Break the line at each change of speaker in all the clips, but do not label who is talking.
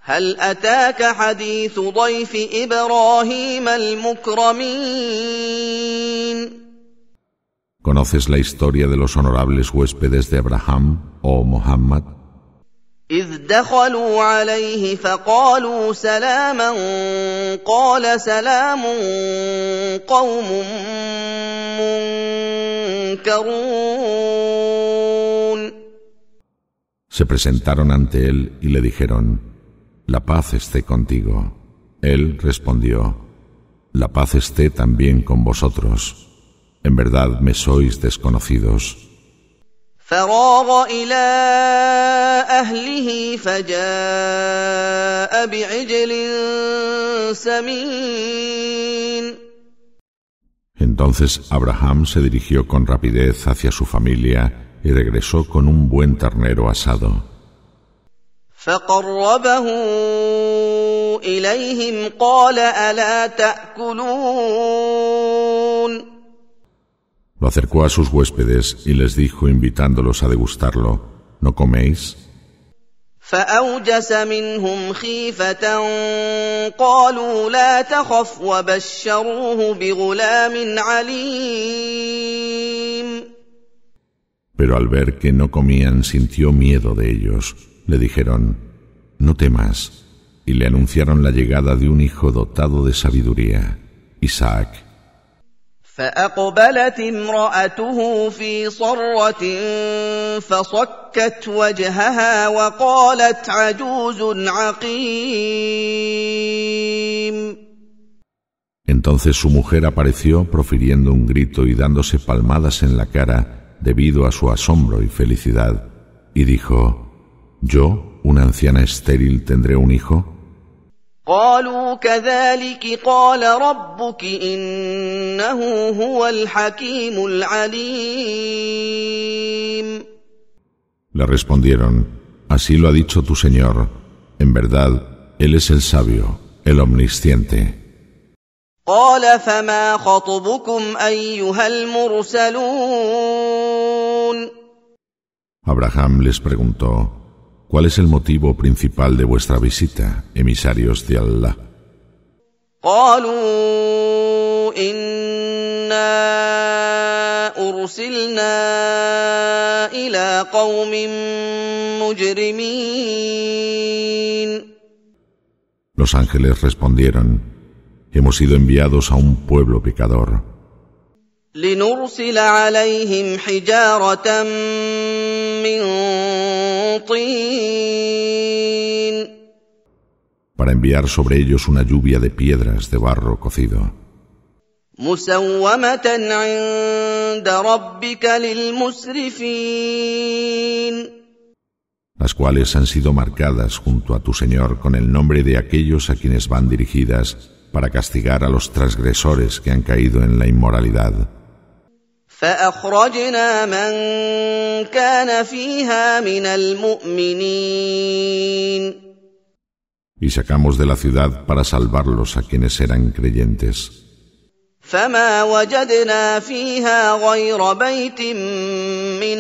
هل أتاك حديث ضيف إبراهيم المكرمين
¿Conoces la historia de los honorables huéspedes de Abraham, oh Muhammad?
إذ دخلوا عليه فقالوا سلاما قال سلام قوم منكرون.
Se presentaron ante él y le dijeron: La paz esté contigo. Él respondió: La paz esté también con vosotros. En verdad me sois desconocidos.
فراغ إلى أهله فجاء بعجل سمين.
Entonces Abraham se dirigió con rapidez hacia su familia y regresó con un buen ternero asado.
فقربه إليهم قال ألا تأكلون.
Lo acercó a sus huéspedes y les dijo, invitándolos a degustarlo: ¿No coméis?
فأوجس منهم خيفة قالوا لا تخف وبشروه بغلام عليم.
Pero al ver que no comían sintió miedo de ellos. Le dijeron: No temas, y le anunciaron la llegada de un hijo dotado de sabiduría, Isaac.
فأقبلت امرأته في صرة فصكت وجهها وقالت عجوز عقيم.
Entonces su mujer apareció profiriendo un grito y dándose palmadas en la cara debido a su asombro y felicidad, y dijo: ¿Yo, una anciana estéril, tendré un hijo?
قالوا كذلك قال ربك إنه هو الحكيم العليم.
Le respondieron: Así lo ha dicho tu Señor. En verdad, Él es el sabio, el omnisciente.
قال فما خطبكم أيها المرسلون.
Abraham les preguntó: ¿Cuál es el motivo principal de vuestra visita, emisarios de Allah?
قالوا إنا أرسلنا إلى قوم مجرمين.
Los ángeles respondieron: Hemos sido enviados a un pueblo pecador.
لنرسل عليهم حجارة من طين.
Para enviar sobre ellos una lluvia de piedras de barro cocido.
مسومة عند ربك للمسرفين.
Las cuales han sido marcadas junto a tu Señor con el nombre de aquellos a quienes van dirigidas para castigar a los transgresores que han caído en la inmoralidad.
فأخرجنا من كان فيها من المؤمنين.
Y sacamos de la ciudad para salvarlos a quienes eran creyentes.
فما وجدنا فيها غير بيت من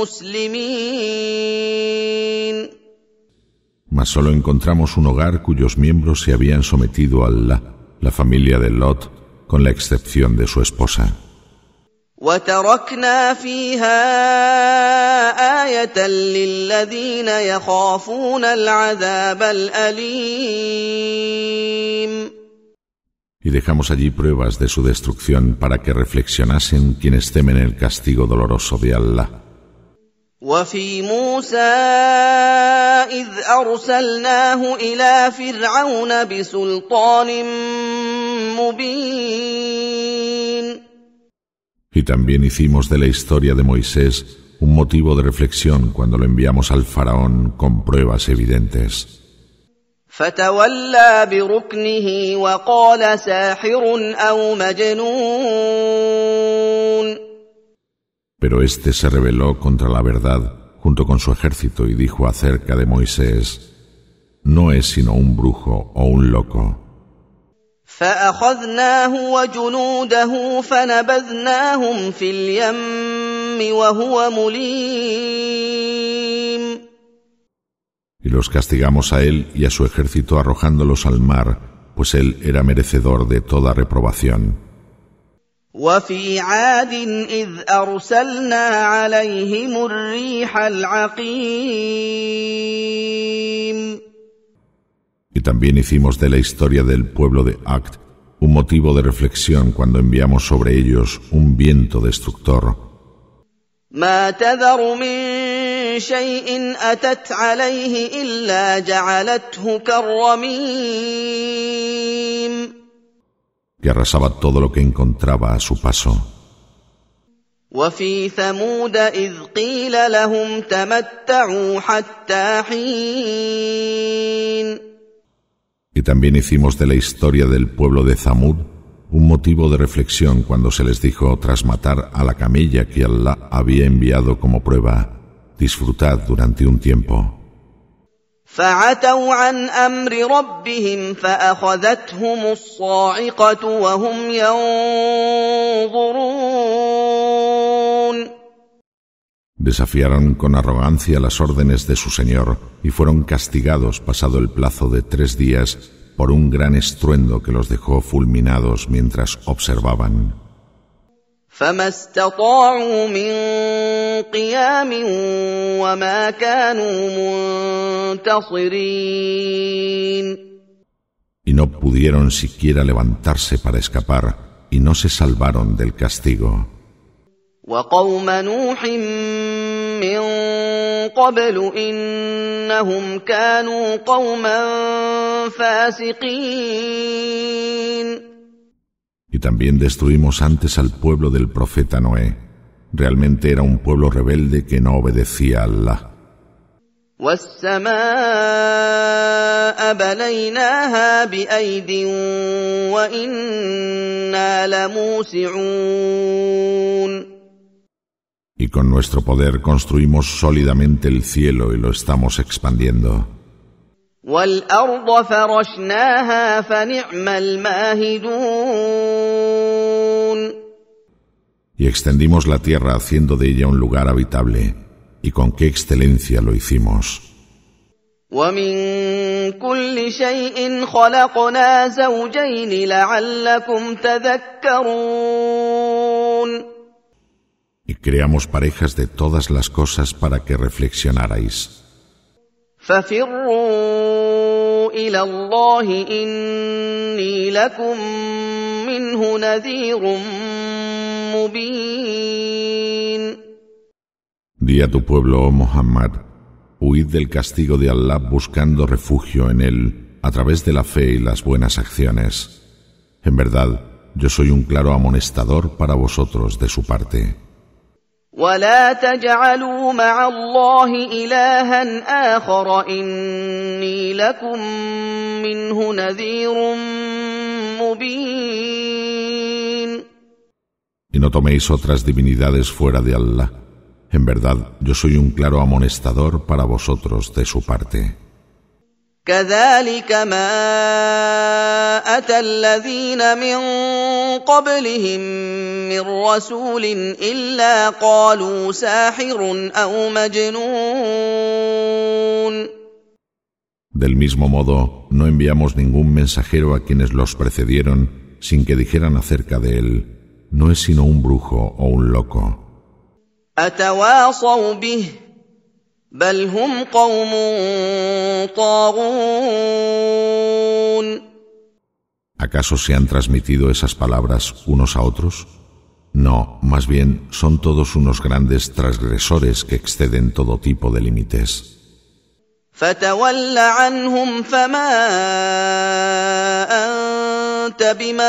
المسلمين.
Mas solo encontramos un hogar cuyos miembros se habían sometido a Allah, la familia de Lot, con la excepción de su esposa.
وتركنا فيها آية للذين يخافون العذاب الأليم.
Y dejamos allí pruebas de su destrucción para que reflexionasen quienes temen el castigo doloroso de Allah.
وفي موسى إذ أرسلناه إلى فرعون بسلطان مبين.
Y también hicimos de la historia de Moisés un motivo de reflexión cuando lo enviamos al faraón con pruebas evidentes.
فتولى بركنه وقال ساحر أو مجنون.
Pero éste se rebeló contra la verdad junto con su ejército y dijo acerca de Moisés: No es sino un brujo o un loco.
فأخذناه وجنوده فنبذناهم في اليم وهو مليم.
Y Y los castigamos a él y a su ejército arrojándolos al mar, pues él era merecedor de toda reprobación.
وفي عاد إذ أرسلنا عليهم الريح العقيم.
Y también hicimos de la historia del pueblo de Ad un motivo de reflexión cuando enviamos sobre ellos un viento destructor.
ما تذر من شيء أتت عليه إلا جعلته كالرميم.
Que arrasaba todo lo que encontraba a su paso.
وفي ثمود إذ قيل لهم تمتعوا حتى حين.
Y también hicimos de la historia del pueblo de Zamud un motivo de reflexión cuando se les dijo, tras matar a la camella que Allah había enviado como prueba, disfrutad durante un tiempo.
فعتوا عن أمر ربهم فأخذتهم الصاعقة وهم ينظرون.
Desafiaron con arrogancia las órdenes de su Señor y fueron castigados pasado el plazo de 3 días por un gran estruendo que los dejó fulminados mientras observaban.
فما استطاعوا من قيام وما كانوا منتصرين.
Y no pudieron siquiera levantarse para escapar y no se salvaron del castigo.
وقوم نوح من قبل إنهم كانوا قوما فاسقين.
Y también destruimos antes al pueblo del profeta Noé. Realmente era un pueblo rebelde que no obedecía a Allah.
والسماء بنيناها بأيد وإنا لموسعون.
Y con nuestro poder construimos sólidamente el cielo y lo estamos expandiendo.
والأرض فرشناها فنعم الماهدون.
Y extendimos la tierra haciendo de ella un lugar habitable, y con qué excelencia lo hicimos.
ومن كل شيء خلقنا زوجين لعلكم تذكرون.
Y creamos parejas de todas las cosas para que reflexionarais.
ففروا إلى الله إني لكم منه نذير مبين.
Di a tu pueblo, oh Muhammad, huid del castigo de Allah buscando refugio en él a través de la fe y las buenas acciones. En verdad, yo soy un claro amonestador para vosotros de su parte.
ولا تجعلوا مع الله إلها آخر إني لكم منه نذير مبين.
Y no toméis otras divinidades fuera de Allah. En verdad, yo soy un claro amonestador para vosotros de su parte.
كذلك ما أتى الذين من قبلهم من رسول إلا قالوا ساحر أو مجنون.
Del mismo modo, no enviamos ningún mensajero a quienes los precedieron sin que dijeran acerca de él, no es sino un brujo o un loco.
أتواصوا به بل هم قوم طاغون.
¿Acaso se han transmitido esas palabras unos a otros? No, más bien son todos unos grandes transgresores que exceden todo tipo de límites.
فتول عنهم فما أنت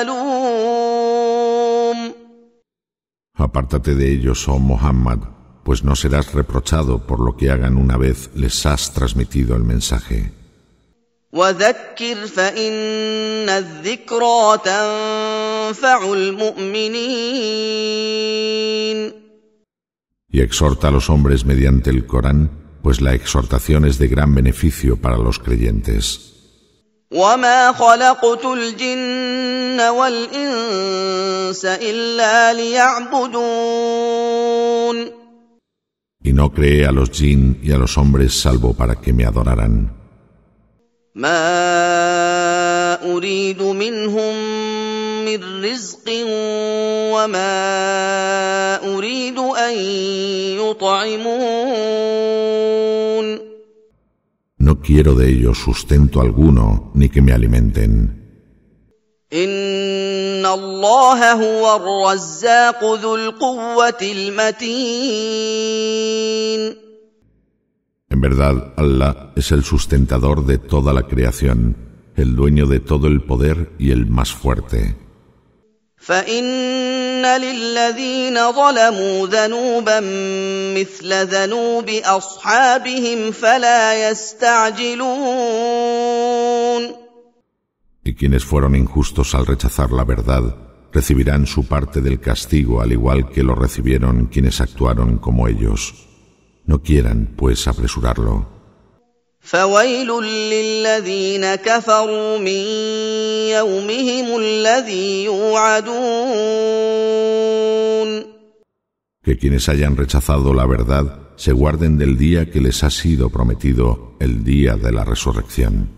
بملوم.
Apártate de ellos, oh Muhammad, pues no serás reprochado por lo que hagan una vez les has transmitido el mensaje.
وذكر فإن الذكرى تنفع المؤمنين.
Y exhorta a los hombres mediante el Corán, pues la exhortación es de gran beneficio para los creyentes.
وما خلقت الجن والإنس إلا ليعبدون.
Y no creé a los jinn y a los hombres salvo para que me adoraran.
ما أريد منهم من رزق وما أريد أن يطعمون.
No quiero de ellos sustento alguno, ni que me alimenten.
إن الله هو الرزاق ذو القوة المتين.
En verdad, Allah es el sustentador de toda la creación, el dueño de todo el poder y el más fuerte.
فإن للذين ظلموا ذنوبا مثل ذنوب أصحابهم فلا يستعجلون.
Y quienes fueron injustos al rechazar la verdad, recibirán su parte del castigo al igual que lo recibieron quienes actuaron como ellos. No quieran, pues, apresurarlo.
فويل للذين كفروا من يومهم الذي يوعدون.
Que quienes hayan rechazado la verdad se guarden del día que les ha sido prometido, el día de la resurrección.